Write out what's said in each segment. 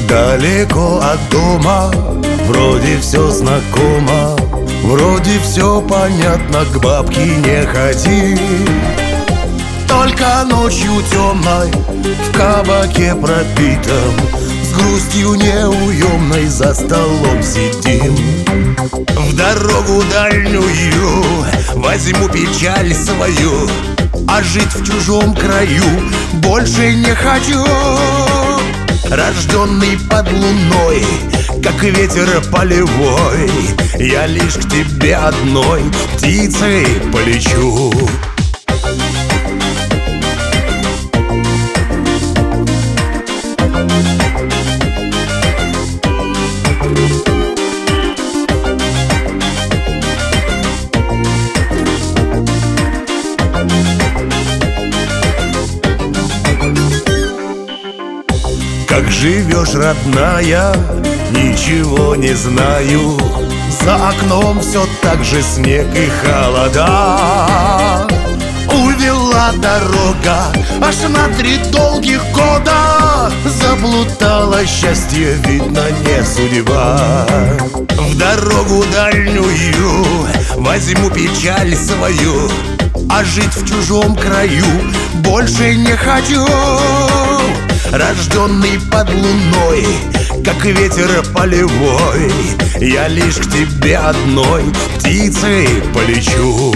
Далеко от дома, вроде все знакомо, вроде все понятно, к бабке не ходи. Только ночью темной в кабаке пропитом, с грустью неуемной за столом сидим. В дорогу дальнюю возьму печаль свою, а жить в чужом краю больше не хочу. Рожденный под луной, как ветер полевой, я лишь к тебе одной птицей полечу. Как живешь, родная, ничего не знаю. За окном все так же снег и холода. Увела дорога аж на 3 долгих года. Заплутала счастье, видно, не судьба. В дорогу дальнюю возьму печаль свою, а жить в чужом краю больше не хочу. Рожденный под луной, как ветер полевой, я лишь к тебе одной птицей полечу.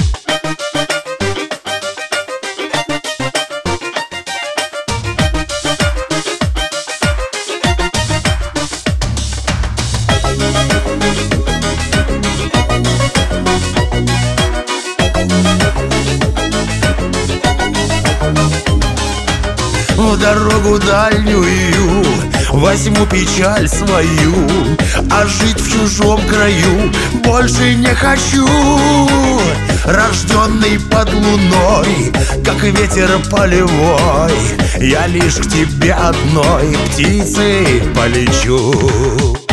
В дорогу дальнюю возьму печаль свою, а жить в чужом краю больше не хочу. Рожденный под луной, как ветер полевой, я лишь к тебе одной птицей полечу.